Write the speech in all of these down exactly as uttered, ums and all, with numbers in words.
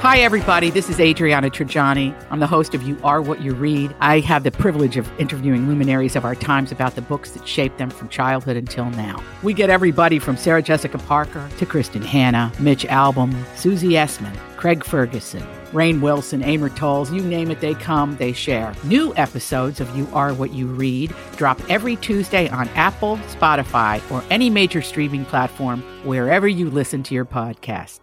Hi, everybody. This is Adriana Trajani. I'm the host of You Are What You Read. I have the privilege of interviewing luminaries of our times about the books that shaped them from childhood until now. We get everybody from Sarah Jessica Parker to Kristen Hanna, Mitch Albom, Susie Essman, Craig Ferguson, Rainn Wilson, Amor Towles, you name it, they come, they share. New episodes of You Are What You Read drop every Tuesday on Apple, Spotify, or any major streaming platform wherever you listen to your podcasts.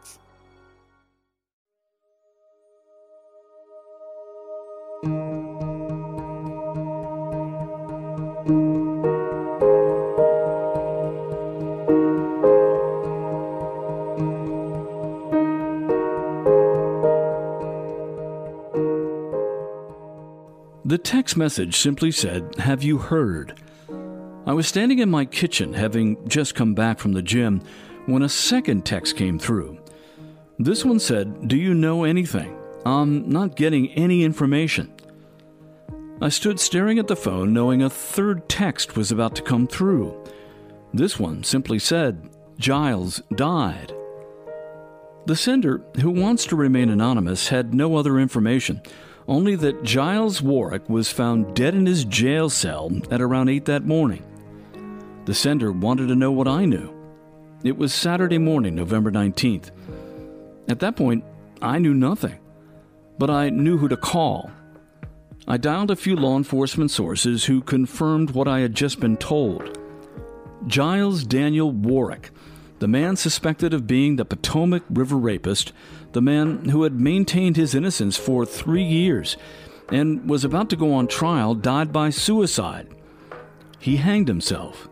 The text message simply said, "Have you heard?" I was standing in my kitchen, having just come back from the gym, when a second text came through. This one said, "Do you know anything? I'm not getting any information." I stood staring at the phone, knowing a third text was about to come through. This one simply said, "Giles died." The sender, who wants to remain anonymous, had no other information, only that Giles Warwick was found dead in his jail cell at around eight that morning. The sender wanted to know what I knew. It was Saturday morning, November nineteenth. At that point, I knew nothing, but I knew who to call. I dialed a few law enforcement sources who confirmed what I had just been told. Giles Daniel Warwick, the man suspected of being the Potomac River rapist, the man who had maintained his innocence for three years and was about to go on trial, died by suicide. He hanged himself.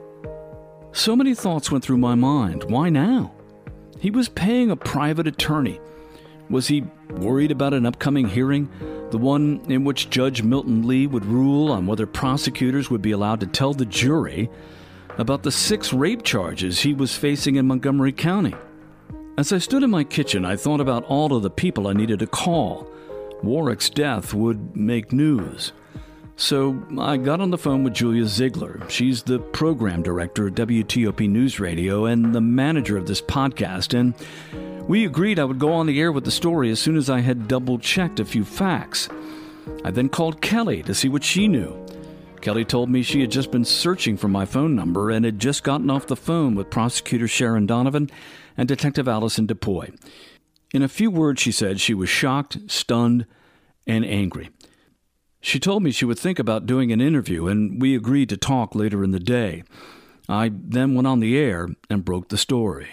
So many thoughts went through my mind. Why now? He was paying a private attorney. Was he worried about an upcoming hearing, the one in which Judge Milton Lee would rule on whether prosecutors would be allowed to tell the jury about the six rape charges he was facing in Montgomery County? As I stood in my kitchen, I thought about all of the people I needed to call. Warwick's death would make news. So I got on the phone with Julia Ziegler. She's the program director at W T O P News Radio and the manager of this podcast, and we agreed I would go on the air with the story as soon as I had double-checked a few facts. I then called Kelly to see what she knew. Kelly told me she had just been searching for my phone number and had just gotten off the phone with Prosecutor Sharon Donovan and Detective Allison DePoy. In a few words, she said she was shocked, stunned, and angry. She told me she would think about doing an interview, and we agreed to talk later in the day. I then went on the air and broke the story.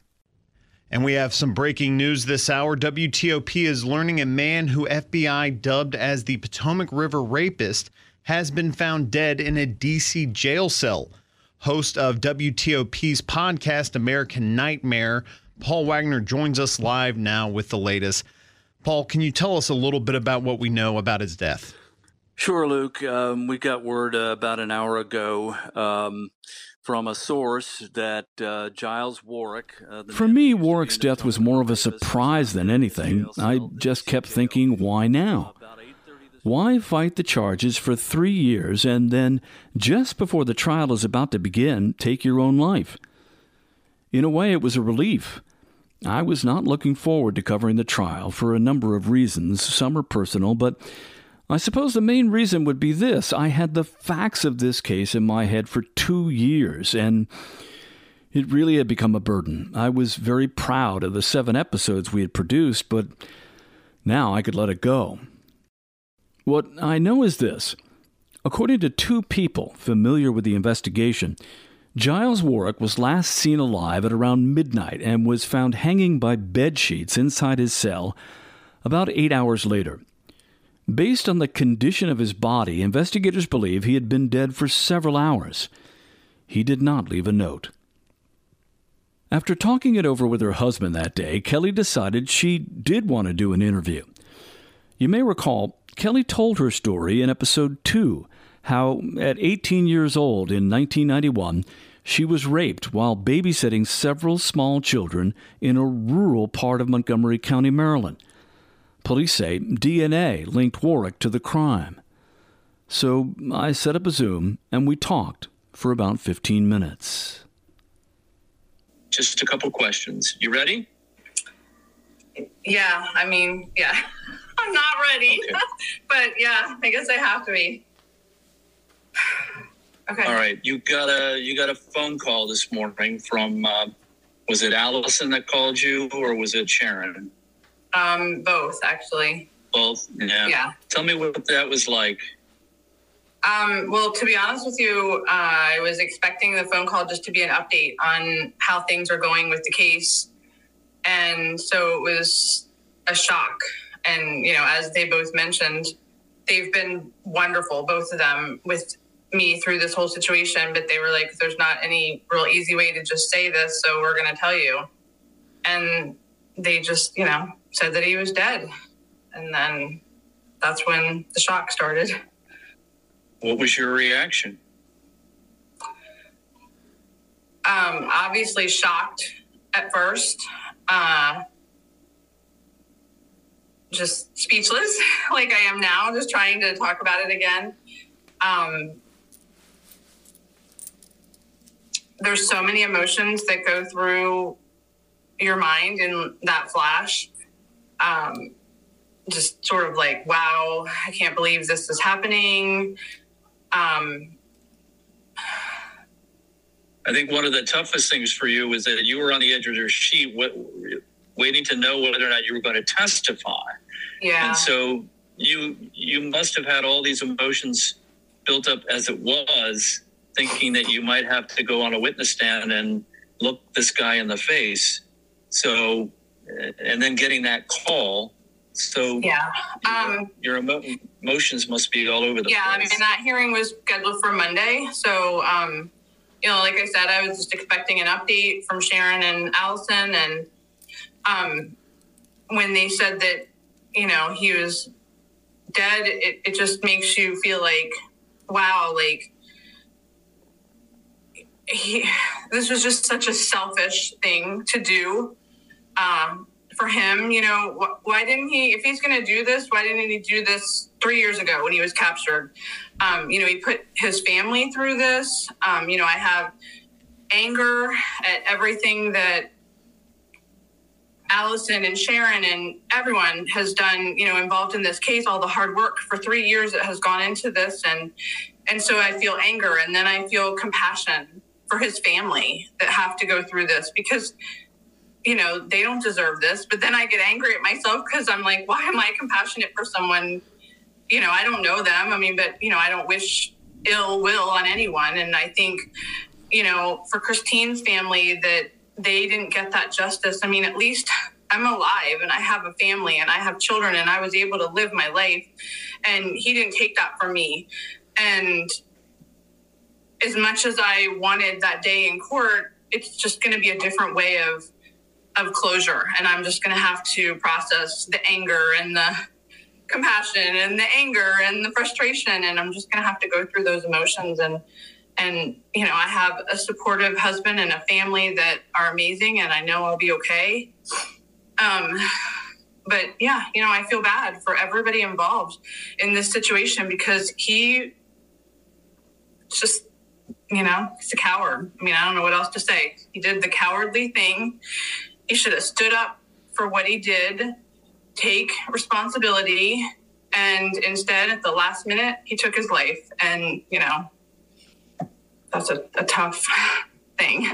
And we have some breaking news this hour. W T O P is learning a man who F B I dubbed as the Potomac River rapist has been found dead in a D C jail cell. Host of W T O P's podcast, American Nightmare, Paul Wagner joins us live now with the latest. Paul, can you tell us a little bit about what we know about his death? Sure, Luke. Um, we got word uh, about an hour ago um, from a source that uh, Giles Warwick... Uh, For me, Warwick's death was more of a surprise than anything. I just kept thinking, why now? Why fight the charges for three years and then, just before the trial is about to begin, take your own life? In a way, it was a relief. I was not looking forward to covering the trial for a number of reasons. Some are personal, but I suppose the main reason would be this. I had the facts of this case in my head for two years, and it really had become a burden. I was very proud of the seven episodes we had produced, but now I could let it go. What I know is this. According to two people familiar with the investigation, Giles Warwick was last seen alive at around midnight and was found hanging by bed sheets inside his cell about eight hours later. Based on the condition of his body, investigators believe he had been dead for several hours. He did not leave a note. After talking it over with her husband that day, Kelly decided she did want to do an interview. You may recall, Kelly told her story in episode two, how at eighteen years old in nineteen ninety-one, she was raped while babysitting several small children in a rural part of Montgomery County, Maryland. Police say D N A linked Warwick to the crime. So I set up a Zoom and we talked for about fifteen minutes. Just a couple questions. You ready? Yeah, I mean, yeah, I'm not ready, okay. But yeah, I guess I have to be. Okay. All right, you got a you got a phone call this morning from. Uh, was it Allison that called you, or was it Sharon? Um, both actually. Both. Yeah. Yeah. Tell me what that was like. Um, well, to be honest with you, uh, I was expecting the phone call just to be an update on how things are going with the case. And so it was a shock. And, you know, as they both mentioned, they've been wonderful, both of them, with me through this whole situation. But they were like, there's not any real easy way to just say this, so we're going to tell you. And they just, you know, said that he was dead. And then that's when the shock started. What was your reaction? Um, obviously shocked at first. Uh, just speechless, like I am now, just trying to talk about it again. Um, there's so many emotions that go through your mind in that flash. Um, just sort of like, wow, I can't believe this is happening. Um, I think one of the toughest things for you was that you were on the edge of your seat, what, waiting to know whether or not you were going to testify. Yeah. And so you you must have had all these emotions built up as it was, thinking that you might have to go on a witness stand and look this guy in the face. So, and then getting that call. So yeah, um, your, your emo- emotions must be all over the yeah, place. Yeah, I mean, that hearing was scheduled for Monday. So, um, you know, like I said, I was just expecting an update from Sharon and Allison. And um, when they said that, you know, he was dead, it, it just makes you feel like, wow, like, he, this was just such a selfish thing to do. Um, for him, you know, wh- why didn't he, if he's going to do this, why didn't he do this three years ago when he was captured? Um, you know, he put his family through this. Um, you know, I have anger at everything that Allison and Sharon and everyone has done, you know, involved in this case, all the hard work for three years that has gone into this. And, and so I feel anger, and then I feel compassion for his family that have to go through this, because you know, they don't deserve this. But then I get angry at myself because I'm like, why am I compassionate for someone? You know, I don't know them. I mean, but, you know, I don't wish ill will on anyone. And I think, you know, for Christine's family, that they didn't get that justice. I mean, at least I'm alive and I have a family and I have children and I was able to live my life. And he didn't take that from me. And as much as I wanted that day in court, it's just going to be a different way of of closure. And I'm just going to have to process the anger and the compassion and the anger and the frustration. And I'm just going to have to go through those emotions. And, and, you know, I have a supportive husband and a family that are amazing, and I know I'll be okay. Um, but yeah, you know, I feel bad for everybody involved in this situation, because he just, you know, he's a coward. I mean, I don't know what else to say. He did the cowardly thing. He should have stood up for what he did, take responsibility, and instead, at the last minute, he took his life. And, you know, that's a, a tough thing.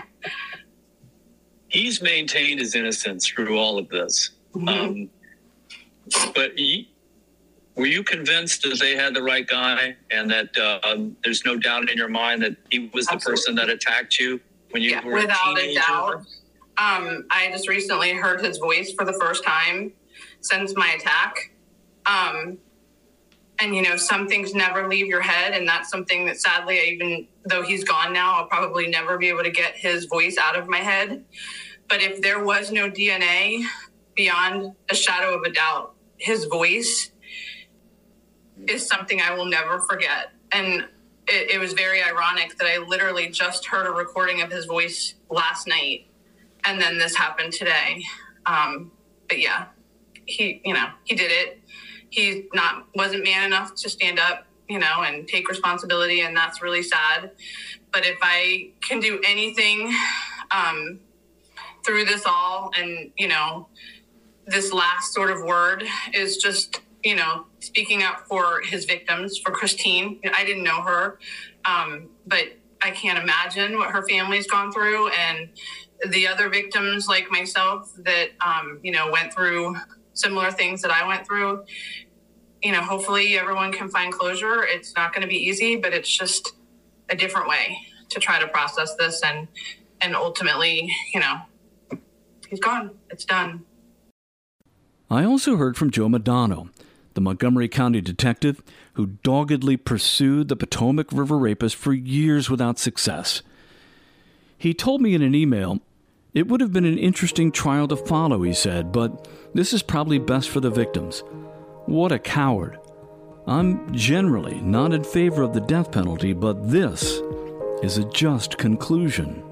He's maintained his innocence through all of this. Mm-hmm. Um, but he, were you convinced that they had the right guy, and that uh, um, there's no doubt in your mind that he was the Absolutely. person that attacked you when you yeah, were without a teenager? a doubt. Um, I just recently heard his voice for the first time since my attack. Um, and, you know, some things never leave your head. And that's something that, sadly, I even though he's gone now, I'll probably never be able to get his voice out of my head. But if there was no D N A, beyond a shadow of a doubt, his voice is something I will never forget. And it, it was very ironic that I literally just heard a recording of his voice last night. And then this happened today. Um, but yeah, he, you know, he did it. He not, wasn't man enough to stand up, you know, and take responsibility. And that's really sad. But if I can do anything, um, through this all, and, you know, this last sort of word is just, you know, speaking up for his victims, for Christine. I didn't know her, um, but I can't imagine what her family's gone through, and the other victims like myself that, um, you know, went through similar things that I went through. You know, hopefully everyone can find closure. It's not going to be easy, but it's just a different way to try to process this. And, and ultimately, you know, he's gone. It's done. I also heard from Joe Madano, the Montgomery County detective who doggedly pursued the Potomac River rapist for years without success. He told me in an email, it would have been an interesting trial to follow, he said, but this is probably best for the victims. What a coward. I'm generally not in favor of the death penalty, but this is a just conclusion.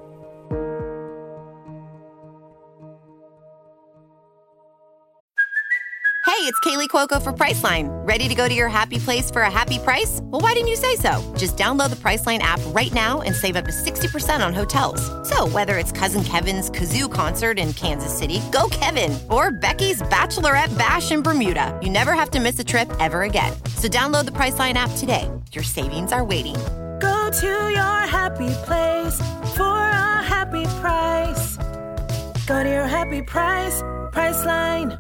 Hey, it's Kaylee Cuoco for Priceline. Ready to go to your happy place for a happy price? Well, why didn't you say so? Just download the Priceline app right now and save up to sixty percent on hotels. So whether it's Cousin Kevin's Kazoo Concert in Kansas City, go Kevin, or Becky's Bachelorette Bash in Bermuda, you never have to miss a trip ever again. So download the Priceline app today. Your savings are waiting. Go to your happy place for a happy price. Go to your happy price, Priceline.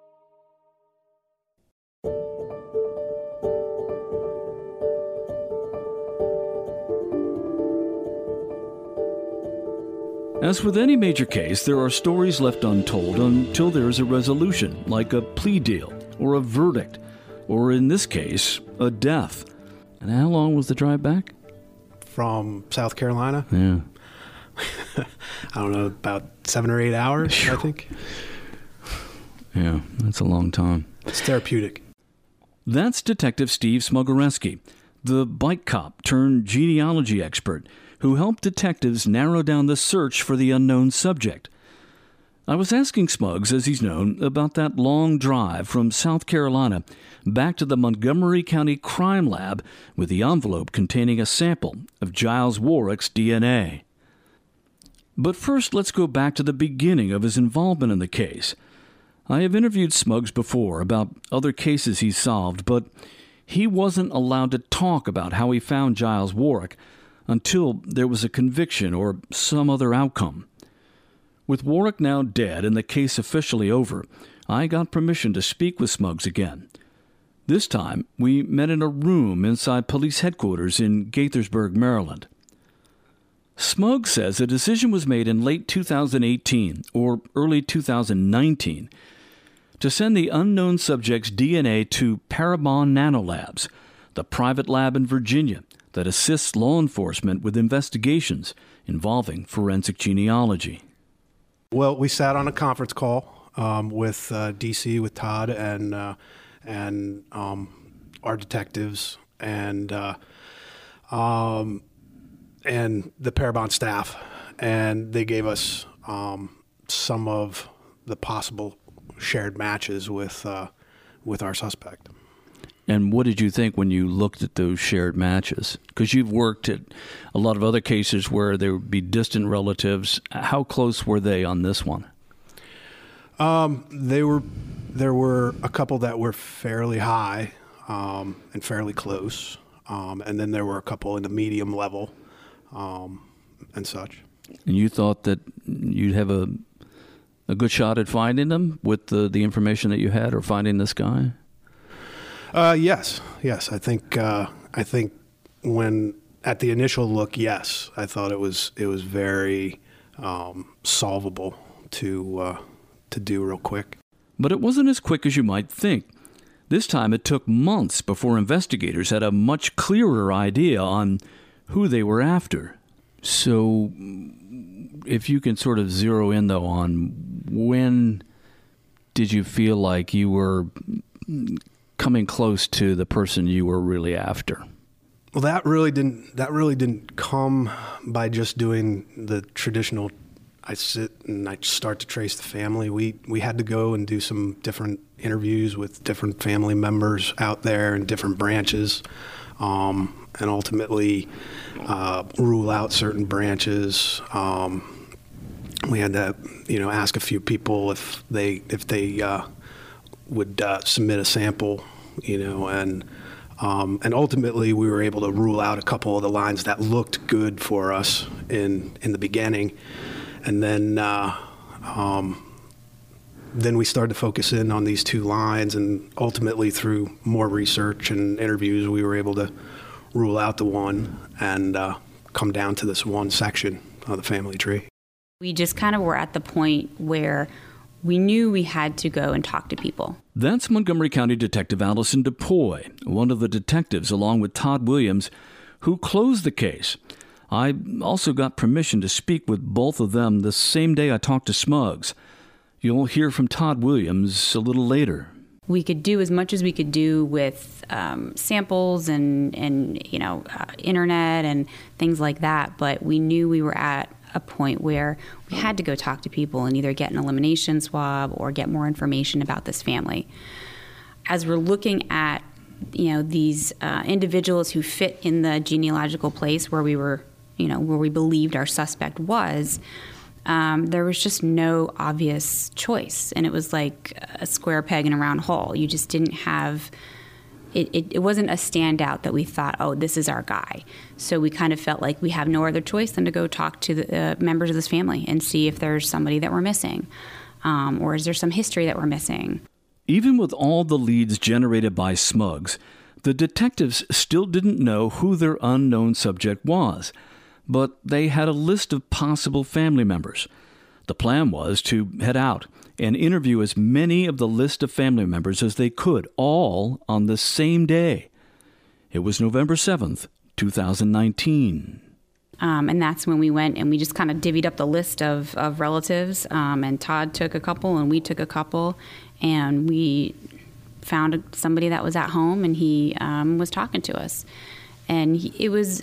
As with any major case, there are stories left untold until there is a resolution, like a plea deal, or a verdict, or in this case, a death. And how long was the drive back? From South Carolina? Yeah. I don't know, about seven or eight hours, I think. Yeah, that's a long time. It's therapeutic. That's Detective Steve Smogoreski, the bike cop turned genealogy expert who helped detectives narrow down the search for the unknown subject. I was asking Smugs, as he's known, about that long drive from South Carolina back to the Montgomery County Crime Lab with the envelope containing a sample of Giles Warwick's D N A. But first, let's go back to the beginning of his involvement in the case. I have interviewed Smugs before about other cases he's solved, but he wasn't allowed to talk about how he found Giles Warwick until there was a conviction or some other outcome. With Warwick now dead and the case officially over, I got permission to speak with Smugs again. This time, we met in a room inside police headquarters in Gaithersburg, Maryland. Smugs says a decision was made in late two thousand eighteen or early two thousand nineteen to send the unknown subject's D N A to Parabon Nanolabs, the private lab in Virginia that assists law enforcement with investigations involving forensic genealogy. Well, we sat on a conference call um, with uh, D C, with Todd and uh, and um, our detectives and uh, um, and the Parabon staff, and they gave us um, some of the possible shared matches with uh, with our suspect. And what did you think when you looked at those shared matches? Because you've worked at a lot of other cases where there would be distant relatives. How close were they on this one? Um, they were. There were a couple that were fairly high um, and fairly close, um, and then there were a couple in the medium level um, and such. And you thought that you'd have a a good shot at finding them with the the information that you had, or finding this guy? Uh, yes, yes. I think uh, I think when at the initial look, yes, I thought it was it was very um, solvable to uh, to do real quick. But it wasn't as quick as you might think. This time it took months before investigators had a much clearer idea on who they were after. So if you can sort of zero in, though, on when did you feel like you were coming close to the person you were really after? Well, that really didn't that really didn't come by just doing the traditional, I sit and I start to trace the family. We we had to go and do some different interviews with different family members out there in different branches, um, and ultimately uh, rule out certain branches. Um, we had to, you know, ask a few people if they if they uh, would uh, submit a sample, you know, and um, and ultimately we were able to rule out a couple of the lines that looked good for us in in the beginning, and then uh, um, then we started to focus in on these two lines, and ultimately through more research and interviews, we were able to rule out the one and uh, come down to this one section of the family tree. We just kind of were at the point where we knew we had to go and talk to people. That's Montgomery County Detective Allison DePoy, one of the detectives, along with Todd Williams, who closed the case. I also got permission to speak with both of them the same day I talked to Smuggs. You'll hear from Todd Williams a little later. We could do as much as we could do with um, samples and, and you know, uh, internet and things like that, but we knew we were at a point where we had to go talk to people and either get an elimination swab or get more information about this family. As we're looking at, you know, these uh, individuals who fit in the genealogical place where we were, you know, where we believed our suspect was, um, there was just no obvious choice. And it was like a square peg in a round hole. You just didn't have... It, it, it wasn't a standout that we thought, oh, this is our guy. So we kind of felt like we have no other choice than to go talk to the uh, members of this family and see if there's somebody that we're missing, um, or is there some history that we're missing. Even with all the leads generated by Smuggs, the detectives still didn't know who their unknown subject was, but they had a list of possible family members. The plan was to head out and interview as many of the list of family members as they could, all on the same day. It was November seventh, two thousand nineteen. Um, and that's when we went and we just kind of divvied up the list of, of relatives. Um, and Todd took a couple and we took a couple. And we found somebody that was at home and he um, was talking to us. And he, it was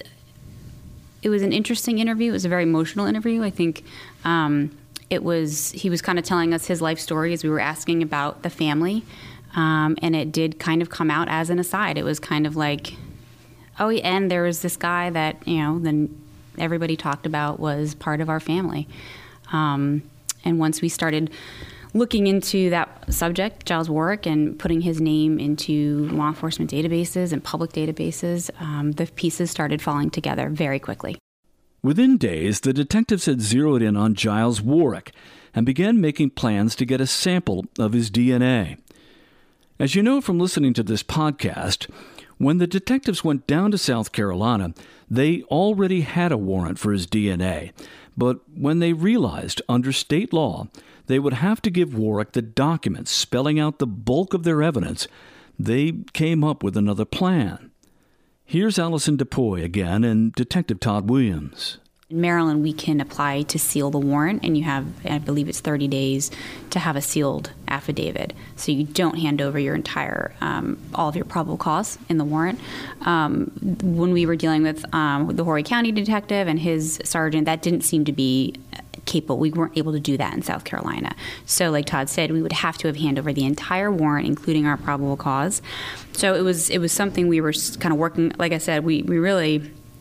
it was an interesting interview. It was a very emotional interview. I think... Um, It was, he was kind of telling us his life story as we were asking about the family. Um, and it did kind of come out as an aside. It was kind of like, oh, and there was this guy that, you know, then everybody talked about was part of our family. Um, and once we started looking into that subject, Giles Warwick, and putting his name into law enforcement databases and public databases, um, the pieces started falling together very quickly. Within days, the detectives had zeroed in on Giles Warwick and began making plans to get a sample of his D N A. As you know from listening to this podcast, when the detectives went down to South Carolina, they already had a warrant for his D N A. But when they realized, under state law, they would have to give Warwick the documents spelling out the bulk of their evidence, they came up with another plan. Here's Allison DePoy again and Detective Todd Williams. In Maryland, we can apply to seal the warrant, and you have, I believe it's thirty days to have a sealed affidavit. So you don't hand over your entire, um, all of your probable cause in the warrant. Um, when we were dealing with um, the Horry County detective and his sergeant, that didn't seem to be capable. We weren't able to do that in South Carolina. So like Todd said, we would have to have hand over the entire warrant, including our probable cause. So it was it was something we were kind of working, like I said, we, we really,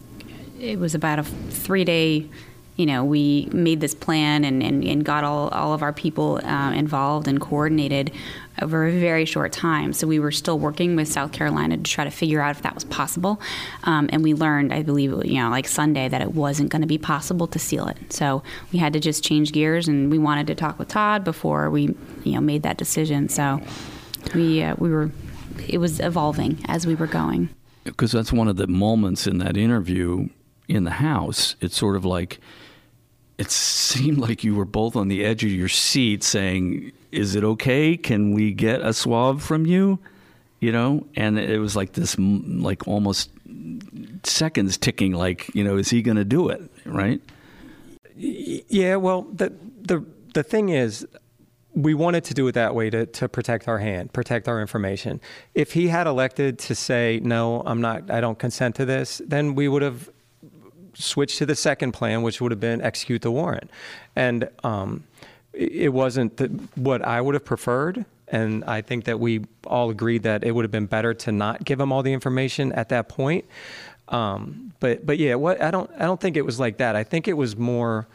it was about a three-day, you know, we made this plan and, and, and got all, all of our people uh, involved and coordinated over a very short time. So we were still working with South Carolina to try to figure out if that was possible. Um, and we learned, I believe, you know, like Sunday, that it wasn't going to be possible to seal it. So we had to just change gears, and we wanted to talk with Todd before we, you know, made that decision. So we uh, we were, it was evolving as we were going. Because that's one of the moments in that interview in the house. It's sort of like, it seemed like you were both on the edge of your seat saying, is it okay? Can we get a swab from you? You know, and it was like this, like almost seconds ticking, like, you know, is he going to do it? Right? Yeah. Well, the, the, the thing is, we wanted to do it that way to, to protect our hand, protect our information. If he had elected to say, no, I'm not, I don't consent to this, then we would have switched to the second plan, which would have been execute the warrant. And um, it wasn't the, what I would have preferred. And I think that we all agreed that it would have been better to not give him all the information at that point. Um, but but yeah, what I don't I don't think it was like that. I think it was more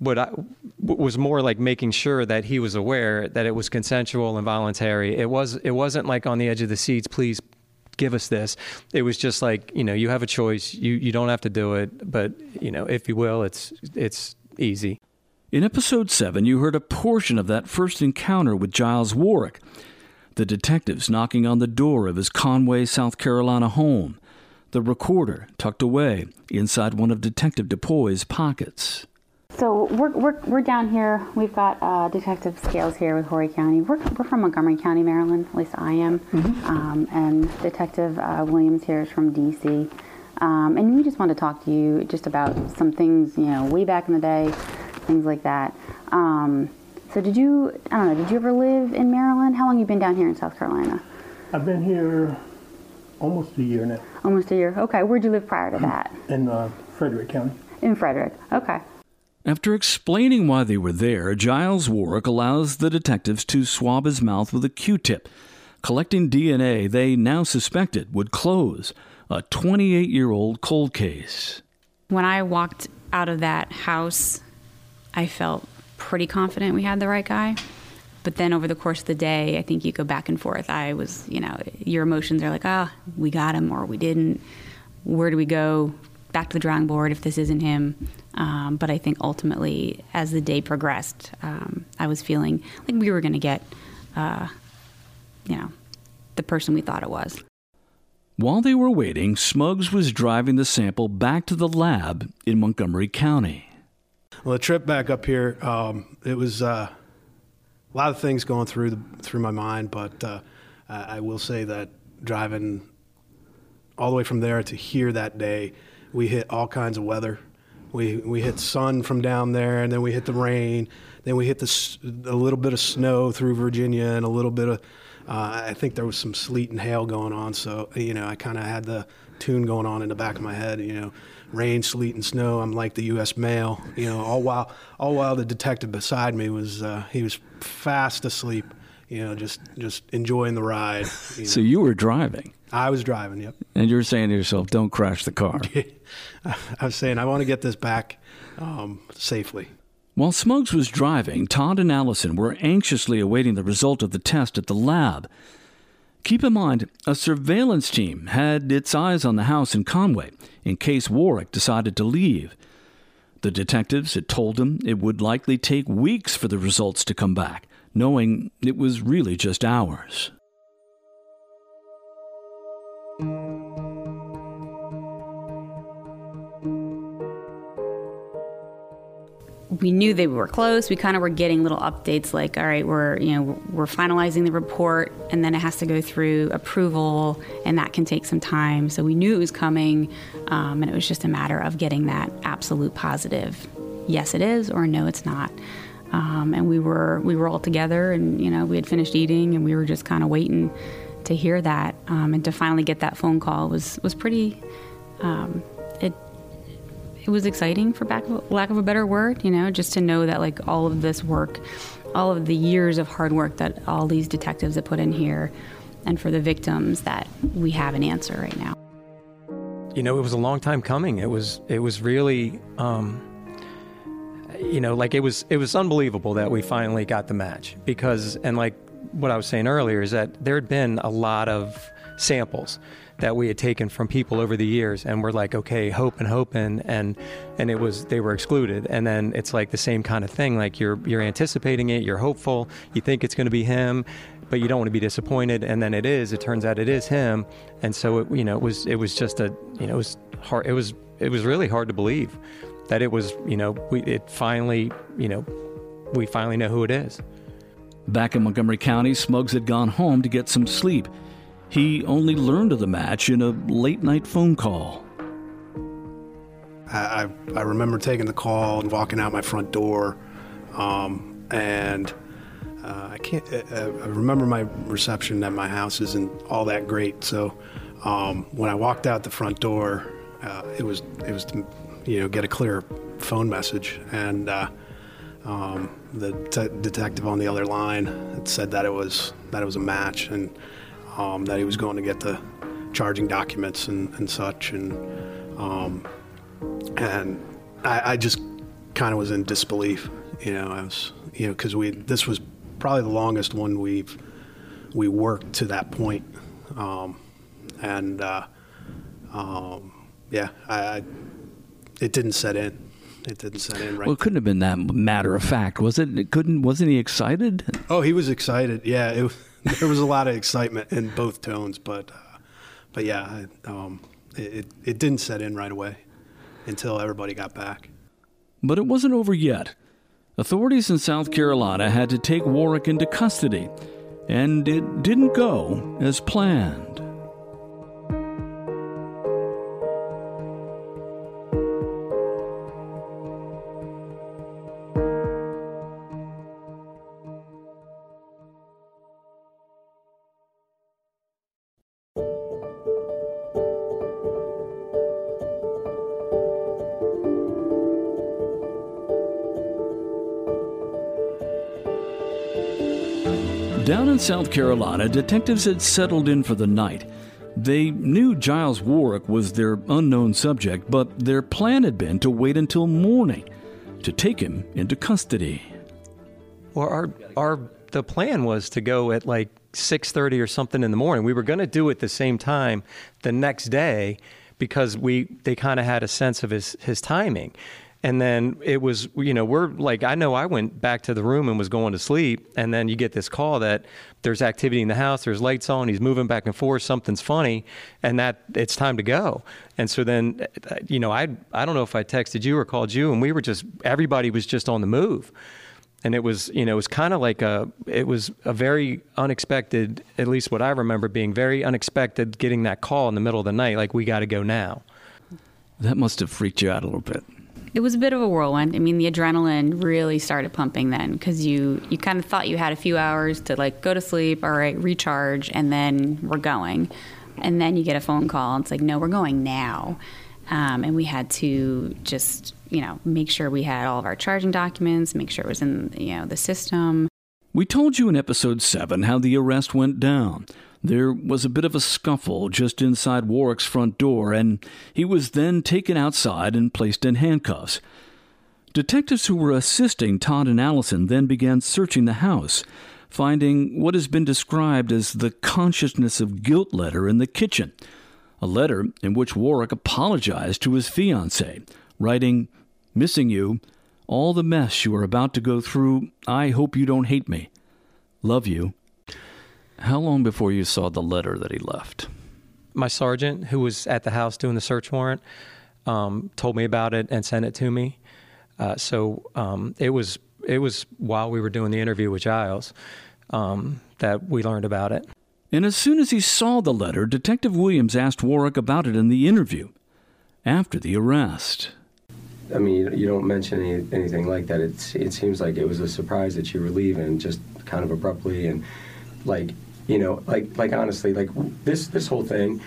what I was more like making sure that he was aware that it was consensual and voluntary. It was, it wasn't like on the edge of the seats, please give us this. It was just like, you know, you have a choice. You you don't have to do it, but you know, if you will, it's it's easy. In episode seven, you heard a portion of that first encounter with Giles Warwick, the detectives knocking on the door of his Conway, South Carolina home, the recorder tucked away inside one of Detective DuPoy's pockets. So we're we're we're down here. We've got uh, Detective Scales here with Horry County. We're we're from Montgomery County, Maryland. At least I am. Mm-hmm. Um, and Detective uh, Williams here is from D C. Um, and we just want to talk to you just about some things, you know, way back in the day, things like that. Um, so did you? I don't know. Did you ever live in Maryland? How long have you been down here in South Carolina? I've been here almost a year now. Almost a year. Okay. Where'd you live prior to that? In uh, Frederick County. In Frederick. Okay. After explaining why they were there, Giles Warwick allows the detectives to swab his mouth with a Q-tip, collecting D N A they now suspected would close a twenty-eight-year-old cold case. When I walked out of that house, I felt pretty confident we had the right guy. But then over the course of the day, I think you go back and forth. I was, you know, your emotions are like, ah, oh, we got him or we didn't. Where do we go? Back to the drawing board if this isn't him. Um, but I think ultimately, as the day progressed, um, I was feeling like we were going to get, uh, you know, the person we thought it was. While they were waiting, Smuggs was driving the sample back to the lab in Montgomery County. Well, the trip back up here, um, it was uh, a lot of things going through the, through my mind, but uh, I will say that driving all the way from there to here that day, we hit all kinds of weather. We we hit sun from down there, and then we hit the rain. Then we hit the, a little bit of snow through Virginia, and a little bit of, uh, I think there was some sleet and hail going on. So, you know, I kind of had the tune going on in the back of my head, you know, rain, sleet, and snow. I'm like the U S mail, you know, all while, all while the detective beside me was, uh, he was fast asleep, you know, just, just enjoying the ride. You know. So you were driving? I was driving, yep. And you're saying to yourself, don't crash the car. I was saying, I want to get this back um, safely. While Smuggs was driving, Todd and Allison were anxiously awaiting the result of the test at the lab. Keep in mind, a surveillance team had its eyes on the house in Conway in case Warwick decided to leave. The detectives had told him it would likely take weeks for the results to come back, knowing it was really just hours. We knew they were close. We kind of were getting little updates like, all right, we're, you know, we're finalizing the report, and then it has to go through approval, and that can take some time. So we knew it was coming, um, and it was just a matter of getting that absolute positive, yes, it is, or no, it's not. Um, and we were we were all together, and you know, we had finished eating, and we were just kind of waiting to hear that, um, and to finally get that phone call was was pretty. Um, it. It was exciting, for back, lack of a better word, you know, just to know that, like, all of this work, all of the years of hard work that all these detectives have put in here, and for the victims, that we have an answer right now. You know, it was a long time coming. It was, it was really, um, you know, like it was, it was unbelievable that we finally got the match because, and like what I was saying earlier is that there had been a lot of samples that we had taken from people over the years, and we're like, okay, hoping, hoping, and and it was they were excluded. And then it's like the same kind of thing, like you're you're anticipating it, you're hopeful, you think it's going to be him, but you don't want to be disappointed, and then it is. It turns out it is him, and so it, you know it was it was just a you know it was hard. It was it was really hard to believe that it was you know we it finally you know we finally know who it is. Back in Montgomery County, Smuggs had gone home to get some sleep. He only learned of the match in a late-night phone call. I, I, I remember taking the call and walking out my front door, um, and uh, I can't. I, I remember my reception at my house isn't all that great. So um, when I walked out the front door, uh, it was it was to, you know get a clear phone message, and uh, um, the te- detective on the other line had said that it was that it was a match, and Um, that he was going to get the charging documents and, and such, and um, and I, I just kind of was in disbelief. You know, I was, you know, because we this was probably the longest one we've we worked to that point, um, and uh, um, yeah, I, I it didn't set in. It didn't set in right. Well, it couldn't have been that matter of fact, was it? It couldn't. Wasn't he excited? Oh, he was excited. Yeah, it, there was a lot of excitement in both tones, but uh, but yeah, um, it it didn't set in right away until everybody got back. But it wasn't over yet. Authorities in South Carolina had to take Warrick into custody, and it didn't go as planned. Down in South Carolina, detectives had settled in for the night. They knew Giles Warrick was their unknown subject, but their plan had been to wait until morning to take him into custody. Well, our our the plan was to go at like six thirty or something in the morning. We were going to do it the same time the next day because we they kind of had a sense of his his timing. And then it was, you know, we're like, I know I went back to the room and was going to sleep. And then you get this call that there's activity in the house, there's lights on, he's moving back and forth, something's funny, and that it's time to go. And so then, you know, I I don't know if I texted you or called you, and we were just, everybody was just on the move. And it was, you know, it was kind of like a, it was a very unexpected, at least what I remember being very unexpected, getting that call in the middle of the night, like, we got to go now. That must have freaked you out a little bit. It was a bit of a whirlwind. I mean, the adrenaline really started pumping then because you, you kind of thought you had a few hours to, like, go to sleep, all right, recharge, and then we're going. And then you get a phone call, and it's like, no, we're going now. Um, and we had to just, you know, make sure we had all of our charging documents, make sure it was in, you know, the system. We told you in episode seven how the arrest went down. There was a bit of a scuffle just inside Warrick's front door, and he was then taken outside and placed in handcuffs. Detectives who were assisting Todd and Allison then began searching the house, finding what has been described as the consciousness of guilt letter in the kitchen, a letter in which Warrick apologized to his fiancée, writing, "Missing you, all the mess you are about to go through, I hope you don't hate me. Love you." How long before you saw the letter that he left? My sergeant, who was at the house doing the search warrant, um, told me about it and sent it to me. Uh, so um, it was it was while we were doing the interview with Giles um, that we learned about it. And as soon as he saw the letter, Detective Williams asked Warrick about it in the interview after the arrest. I mean, you don't mention any, anything like that. It's, it seems like it was a surprise that you were leaving just kind of abruptly and like... You know, like, like honestly, like this, this whole thing,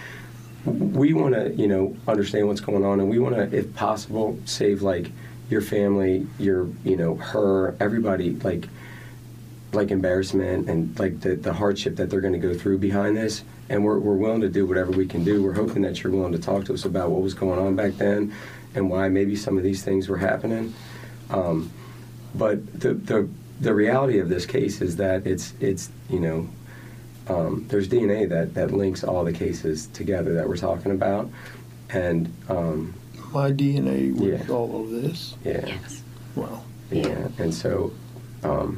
we want to, you know, understand what's going on, and we want to, if possible, save like your family, your, you know, her, everybody, like, like embarrassment and like the, the hardship that they're going to go through behind this. And we're we're willing to do whatever we can do. We're hoping that you're willing to talk to us about what was going on back then and why maybe some of these things were happening. Um, but the the the reality of this case is that it's it's you know. Um, there's D N A that, that links all the cases together that we're talking about, and um, my D N A with yeah. all of this. Yeah. Yes. Wow. Yeah, and so, um,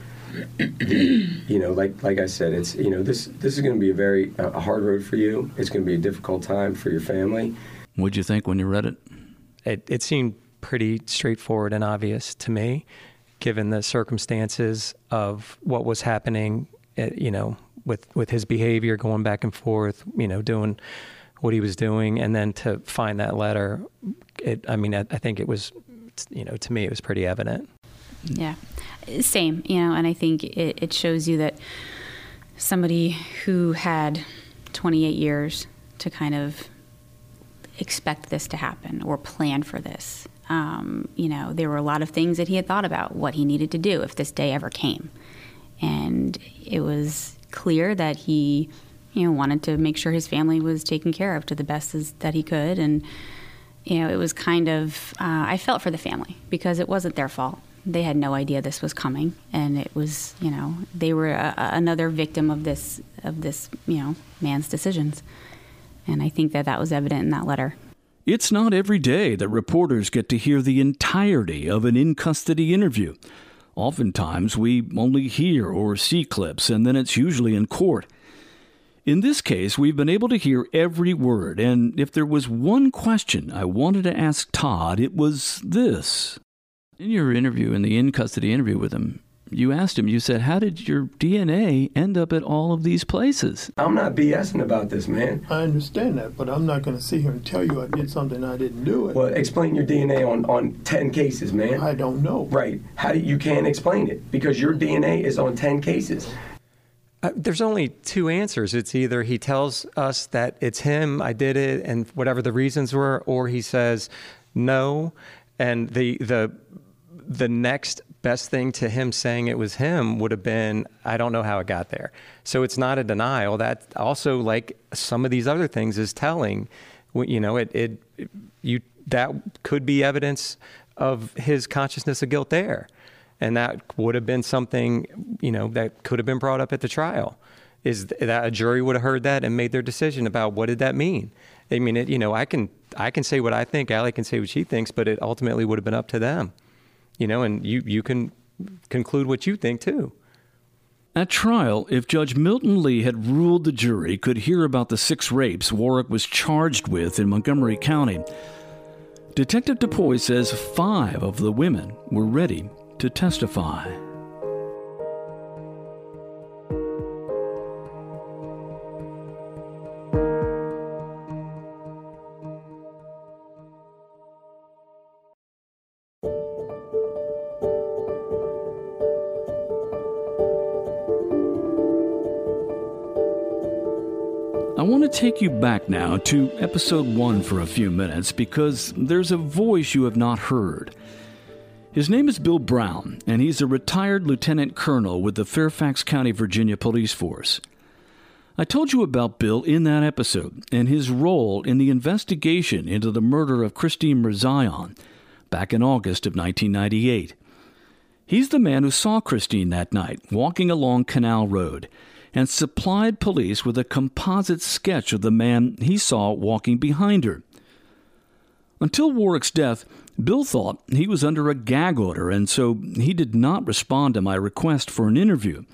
the, you know, like like I said, it's you know this this is going to be a very uh, a hard road for you. It's going to be a difficult time for your family. What'd you think when you read it? It it seemed pretty straightforward and obvious to me, given the circumstances of what was happening. It, you know. With, with his behavior going back and forth, you know, doing what he was doing, and then to find that letter, it, I mean, I, I think it was, you know, to me, it was pretty evident. Yeah, same, you know, and I think it, it shows you that somebody who had twenty-eight years to kind of expect this to happen or plan for this, um, you know, there were a lot of things that he had thought about what he needed to do if this day ever came. And it was clear that he, you know, wanted to make sure his family was taken care of to the best as, that he could, and you know, it was kind of, uh, I felt for the family because it wasn't their fault. They had no idea this was coming, and it was, you know, they were a, a, another victim of this, of this, you know, man's decisions. And I think that that was evident in that letter. It's not every day that reporters get to hear the entirety of an in-custody interview. Oftentimes, we only hear or see clips, and then it's usually in court. In this case, we've been able to hear every word, and if there was one question I wanted to ask Todd, it was this. In your interview, in the in-custody interview with him, you asked him, you said, how did your D N A end up at all of these places? I'm not BSing about this, man. I understand that, but I'm not going to sit here and tell you I did something I didn't do it. Well, explain your D N A on, on ten cases, man. I don't know. Right. How do you can't explain it because your D N A is on ten cases. Uh, there's only two answers. It's either he tells us that it's him, I did it, and whatever the reasons were, or he says no, and the the the next best thing to him saying it was him would have been, I don't know how it got there. So it's not a denial. That also, like some of these other things, is telling. You know, it it you that could be evidence of his consciousness of guilt there. And that would have been something, you know, that could have been brought up at the trial. Is that a jury would have heard that and made their decision about what did that mean? I mean, it, you know, I can I can say what I think, Allie can say what she thinks, but it ultimately would have been up to them. You know, and you, you can conclude what you think, too. At trial, if Judge Milton Lee had ruled the jury could hear about the six rapes Warrick was charged with in Montgomery County, Detective DePoy says five of the women were ready to testify. I want to take you back now to episode one for a few minutes because there's a voice you have not heard. His name is Bill Brown, and he's a retired lieutenant colonel with the Fairfax County, Virginia Police Force. I told you about Bill in that episode and his role in the investigation into the murder of Christine Mirzayan back in August of nineteen ninety-eight. He's the man who saw Christine that night walking along Canal Road and supplied police with a composite sketch of the man he saw walking behind her. Until Warrick's death, Bill thought he was under a gag order, and so he did not respond to my request for an interview.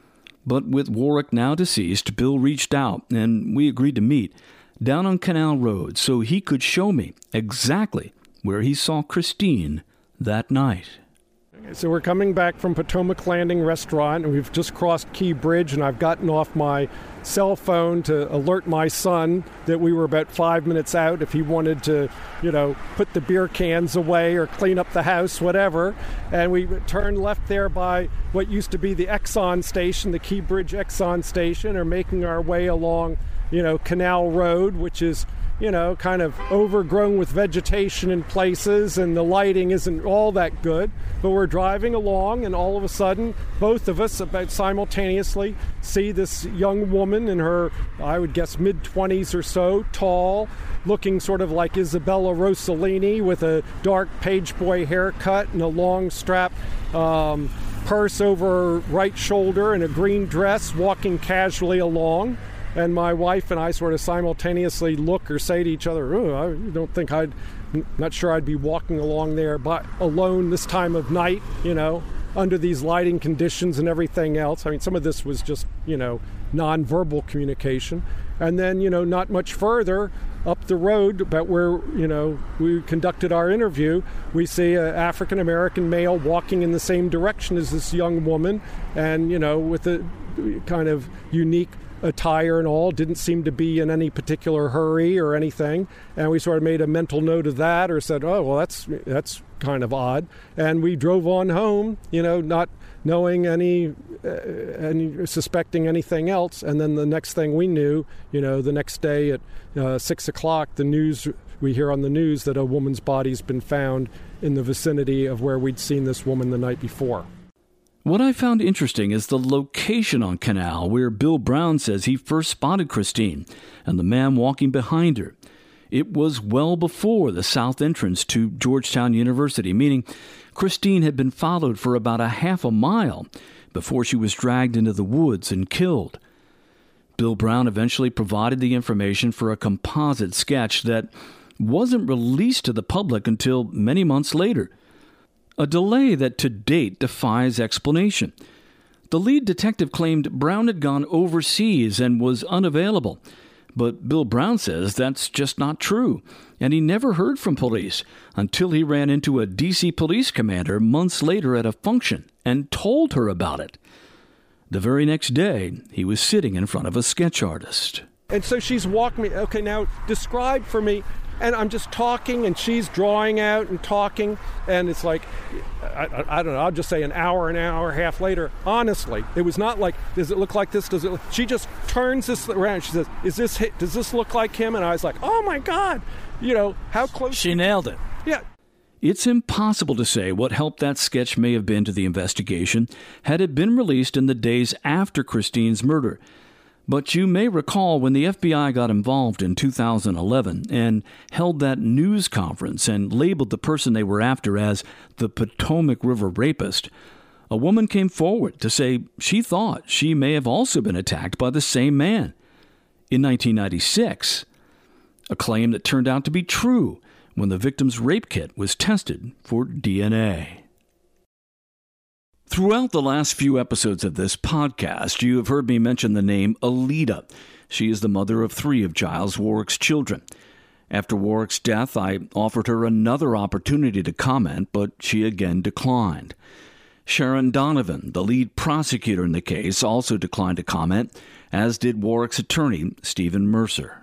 But with Warrick now deceased, Bill reached out, and we agreed to meet down on Canal Road so he could show me exactly where he saw Christine that night. So we're coming back from Potomac Landing Restaurant, and we've just crossed Key Bridge, and I've gotten off my cell phone to alert my son that we were about five minutes out if he wanted to, you know, put the beer cans away or clean up the house, whatever. And we turned left there by what used to be the Exxon station, the Key Bridge Exxon station, or making our way along, you know, Canal Road, which is, you know, kind of overgrown with vegetation in places, and the lighting isn't all that good. But we're driving along, and all of a sudden, both of us about simultaneously see this young woman in her, I would guess, mid-twenties or so, tall, looking sort of like Isabella Rossellini with a dark page boy haircut and a long strap um, purse over her right shoulder and a green dress, walking casually along. And my wife and I sort of simultaneously look or say to each other, oh, I don't think I'd, not sure I'd be walking along there by, alone this time of night, you know, under these lighting conditions and everything else. I mean, some of this was just, you know, nonverbal communication. And then, you know, not much further up the road, about where, you know, we conducted our interview, we see an African-American male walking in the same direction as this young woman, and, you know, with a kind of unique attire and all, didn't seem to be in any particular hurry or anything, and we sort of made a mental note of that, or said, oh, well, that's that's kind of odd, and we drove on home, you know, not knowing any, uh, any suspecting anything else. And then the next thing we knew, you know, the next day at uh, six o'clock, the news, we hear on the news that a woman's body's been found in the vicinity of where we'd seen this woman the night before. What I found interesting is the location on Canal where Bill Brown says he first spotted Christine and the man walking behind her. It was well before the south entrance to Georgetown University, meaning Christine had been followed for about a half a mile before she was dragged into the woods and killed. Bill Brown eventually provided the information for a composite sketch that wasn't released to the public until many months later, a delay that to date defies explanation. The lead detective claimed Brown had gone overseas and was unavailable, but Bill Brown says that's just not true, and he never heard from police until he ran into a D C police commander months later at a function and told her about it. The very next day, he was sitting in front of a sketch artist. And so she's walking me, okay, now describe for me. And I'm just talking, and she's drawing out and talking, and it's like, I, I, I don't know, I'll just say an hour, an hour, half later. Honestly, it was not like, does it look like this? Does it? Look? She just turns this around. She says, "Is this? Does this look like him?" And I was like, "Oh my God, you know how close." She nailed it. Yeah. It's impossible to say what help that sketch may have been to the investigation had it been released in the days after Christine's murder. But you may recall when the F B I got involved in two thousand eleven and held that news conference and labeled the person they were after as the Potomac River rapist, a woman came forward to say she thought she may have also been attacked by the same man. In nineteen ninety-six, a claim that turned out to be true when the victim's rape kit was tested for D N A. Throughout the last few episodes of this podcast, you have heard me mention the name Alida. She is the mother of three of Giles Warwick's children. After Warwick's death, I offered her another opportunity to comment, but she again declined. Sharon Donovan, the lead prosecutor in the case, also declined to comment, as did Warwick's attorney, Stephen Mercer.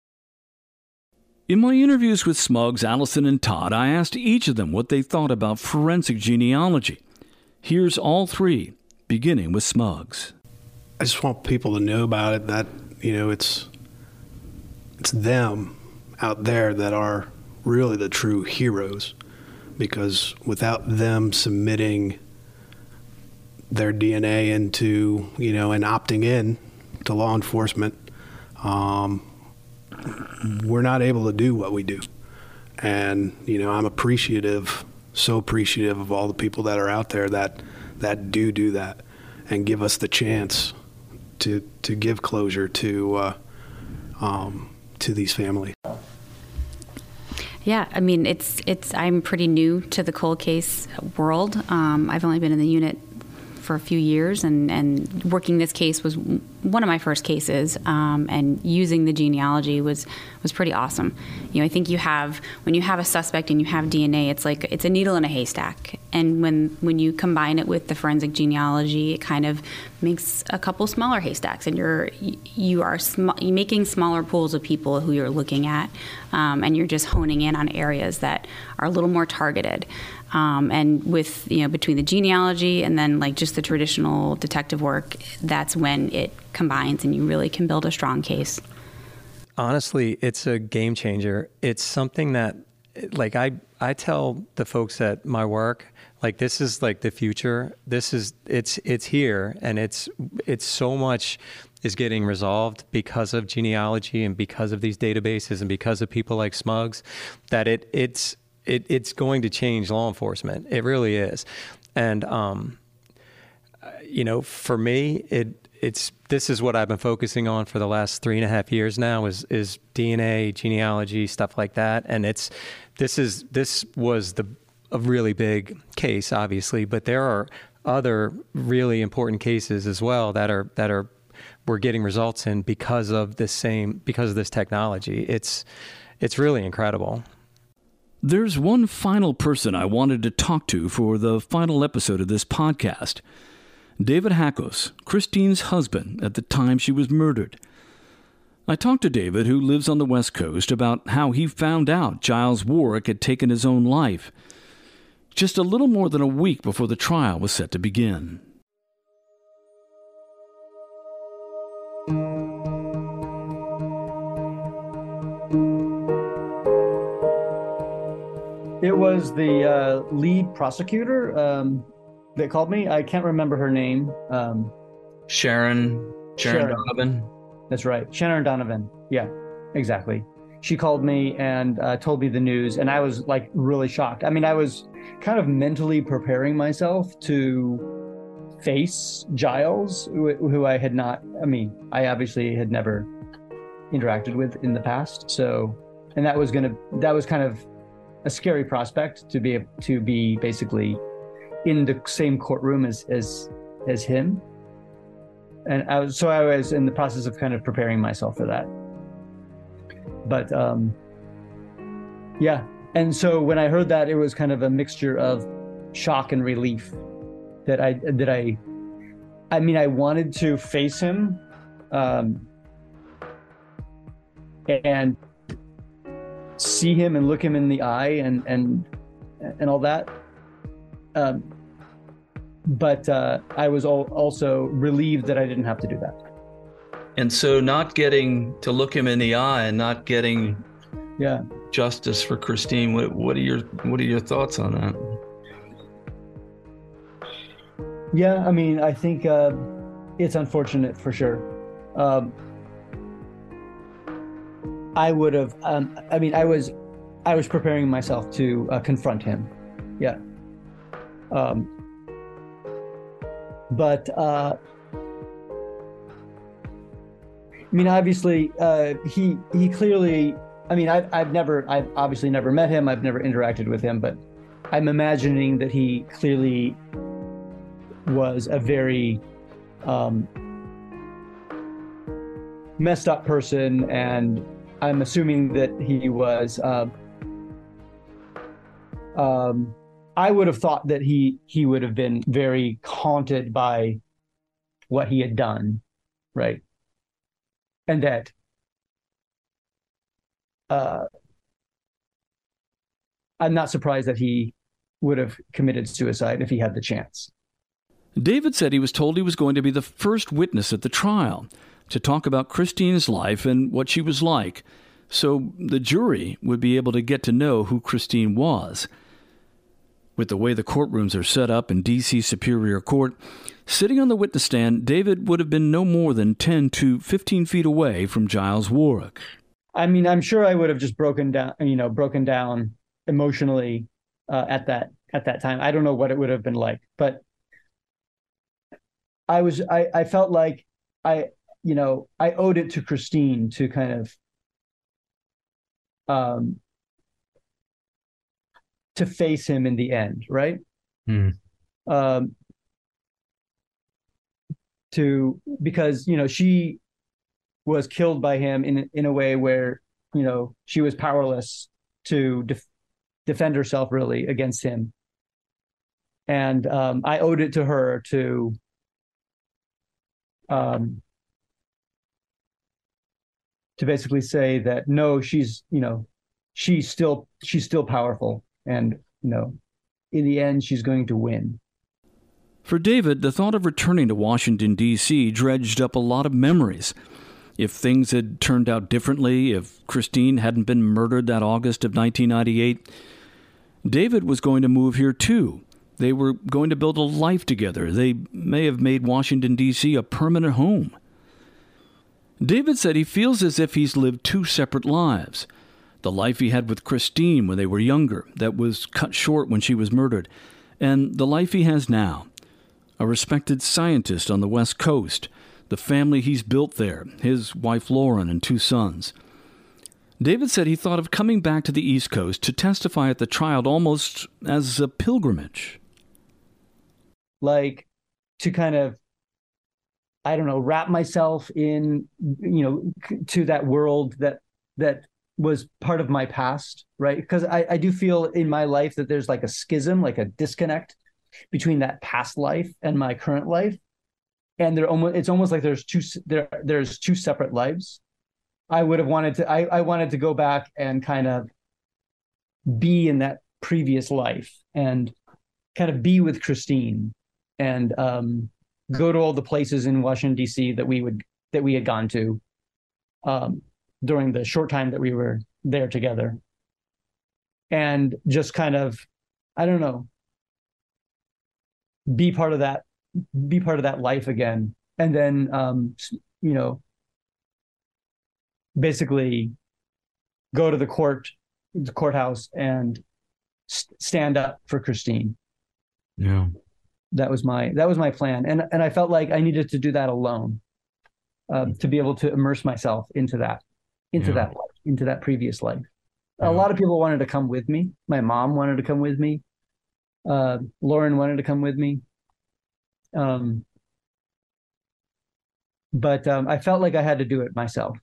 In my interviews with Smuggs, Allison, and Todd, I asked each of them what they thought about forensic genealogy. Here's all three, beginning with Smuggs. I just want people to know about it, that, you know, it's it's them out there that are really the true heroes, because without them submitting their D N A into, you know, and opting in to law enforcement, um, we're not able to do what we do. And, you know, I'm appreciative so appreciative of all the people that are out there that that do do that and give us the chance to to give closure to uh, um, to these families. Yeah, I mean, it's it's. I'm pretty new to the cold case world. Um, I've only been in the unit for a few years, and, and working this case was one of my first cases, um, and using the genealogy was was pretty awesome. You know, I think you have, when you have a suspect and you have D N A, it's like, it's a needle in a haystack. And when, when you combine it with the forensic genealogy, it kind of makes a couple smaller haystacks, and you're, you are sm- you're making smaller pools of people who you're looking at, um, and you're just honing in on areas that are a little more targeted. Um, and with, you know, between the genealogy and then like just the traditional detective work, that's when it combines and you really can build a strong case. Honestly, it's a game changer. It's something that, like, I, I tell the folks at my work, like, this is like the future. This is, it's, it's here, and it's, it's so much is getting resolved because of genealogy and because of these databases and because of people like Smuggs, that it, it's, It, it's going to change law enforcement. It really is. And, um, you know, for me, it it's this is what I've been focusing on for the last three and a half years now is is D N A, genealogy, stuff like that. And it's this is this was the a really big case, obviously, but there are other really important cases as well that are that are we're getting results in because of this same because of this technology. It's it's really incredible. There's one final person I wanted to talk to for the final episode of this podcast. David Hackos, Christine's husband at the time she was murdered. I talked to David, who lives on the West Coast, about how he found out Giles Warwick had taken his own life, just a little more than a week before the trial was set to begin. It was the uh, lead prosecutor um, that called me. I can't remember her name. Um, Sharon, Sharon, Sharon Donovan. That's right. Sharon Donovan. Yeah, exactly. she called me and uh, told me the news, and I was like really shocked. I mean, I was kind of mentally preparing myself to face Giles, who, who I had not, I mean, I obviously had never interacted with in the past. So, and that was going to, that was kind of a scary prospect to be, to be basically in the same courtroom as, as, as him. And I was, so I was in the process of kind of preparing myself for that. But um, yeah, and so when I heard that, it was kind of a mixture of shock and relief that I that I, I mean, I wanted to face him, um, and see him and look him in the eye and and and all that. Um, but uh, I was al- also relieved that I didn't have to do that. And so not getting to look him in the eye and not getting yeah. justice for Christine, what, what are your what are your thoughts on that? Yeah, I mean, I think uh, it's unfortunate for sure. Um, I would have, um, I mean, I was, I was preparing myself to uh, confront him. Yeah. Um, but, uh, I mean, obviously, uh, he he clearly, I mean, I've, I've never, I've obviously never met him. I've never interacted with him, but I'm imagining that he clearly was a very um, messed up person. And I'm assuming that he was, uh, um, I would have thought that he, he would have been very haunted by what he had done, right? And that uh, I'm not surprised that he would have committed suicide if he had the chance. David said he was told he was going to be the first witness at the trial to talk about Christine's life and what she was like, so the jury would be able to get to know who Christine was. With the way the courtrooms are set up in D C Superior Court, sitting on the witness stand, David would have been no more than ten to fifteen feet away from Giles Warwick. I mean, I'm sure I would have just broken down, you know, broken down emotionally uh, at that at that time. I don't know what it would have been like, but I was, I, I felt like I, you know, I owed it to Christine to kind of, um, to face him in the end, right? Hmm. Um, to, because, you know, she was killed by him in, in a way where, you know, she was powerless to def- defend herself really against him. And um, I owed it to her to, um, to basically say that, no, she's, you know, she's still, she's still powerful. And, you know, in the end, she's going to win. For David, the thought of returning to Washington, D C dredged up a lot of memories. If things had turned out differently, if Christine hadn't been murdered that August of nineteen ninety-eight, David was going to move here too. They were going to build a life together. They may have made Washington, D C a permanent home. David said he feels as if he's lived two separate lives. The life he had with Christine when they were younger, that was cut short when she was murdered, and the life he has now. A respected scientist on the West Coast, the family he's built there, his wife Lauren and two sons. David said he thought of coming back to the East Coast to testify at the trial almost as a pilgrimage. Like, to kind of, I don't know, wrap myself in, you know, to that world that that was part of my past, right? Because I, I do feel in my life that there's like a schism, like a disconnect between that past life and my current life. And they're almost, it's almost like there's two, there, there's two separate lives. I would have wanted to, I, I wanted to go back and kind of be in that previous life and kind of be with Christine and um, go to all the places in Washington, D C that we would, that we had gone to um, during the short time that we were there together. And just kind of, I don't know, be part of that, be part of that life again. And then, um, you know, basically go to the court, the courthouse, and st- stand up for Christine. Yeah, that was my that was my plan, and and I felt like I needed to do that alone, uh, to be able to immerse myself into that, into Yeah. that life, into that previous life. Yeah. A lot of people wanted to come with me. My mom wanted to come with me. Uh, Lauren wanted to come with me. Um, but um, I felt like I had to do it myself.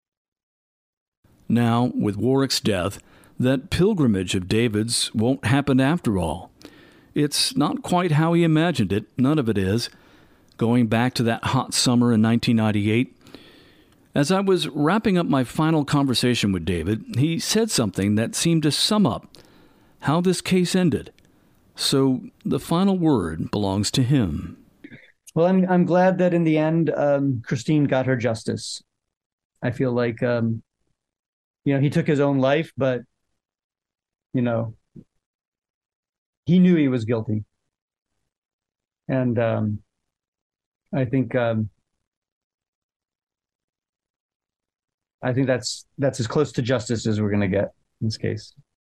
Now, with Warwick's death, that pilgrimage of David's won't happen after all. It's not quite how he imagined it, none of it is. Going back to that hot summer in nineteen ninety-eight, as I was wrapping up my final conversation with David, he said something that seemed to sum up how this case ended. So the final word belongs to him. Well, I'm I'm glad that in the end, um, Christine got her justice. I feel like, um, you know, he took his own life, but, you know, he knew he was guilty. And um, I think um, I think that's that's as close to justice as we're going to get in this case.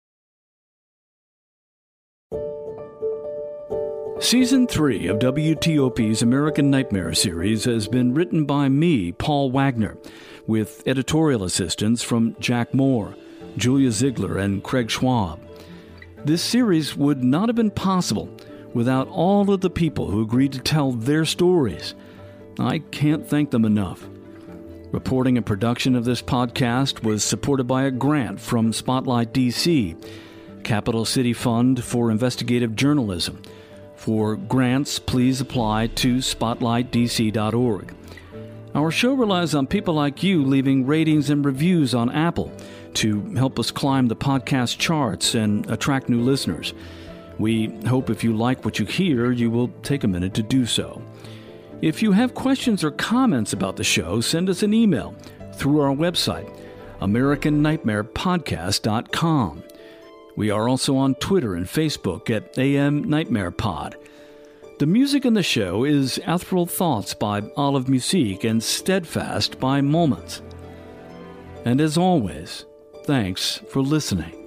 Season three of W T O P's American Nightmare series has been written by me, Paul Wagner, with editorial assistance from Jack Moore, Julia Ziegler, and Craig Schwab. This series would not have been possible without all of the people who agreed to tell their stories. I can't thank them enough. Reporting and production of this podcast was supported by a grant from Spotlight D C, Capital City Fund for Investigative Journalism. For grants, please apply to spotlight d c dot org. Our show relies on people like you leaving ratings and reviews on Apple to help us climb the podcast charts and attract new listeners. We hope if you like what you hear, you will take a minute to do so. If you have questions or comments about the show, send us an email through our website, american nightmare podcast dot com. We are also on Twitter and Facebook at A M Nightmare Pod. The music in the show is Ethereal Thoughts by Olive Musique and Steadfast by Moments. And as always, thanks for listening.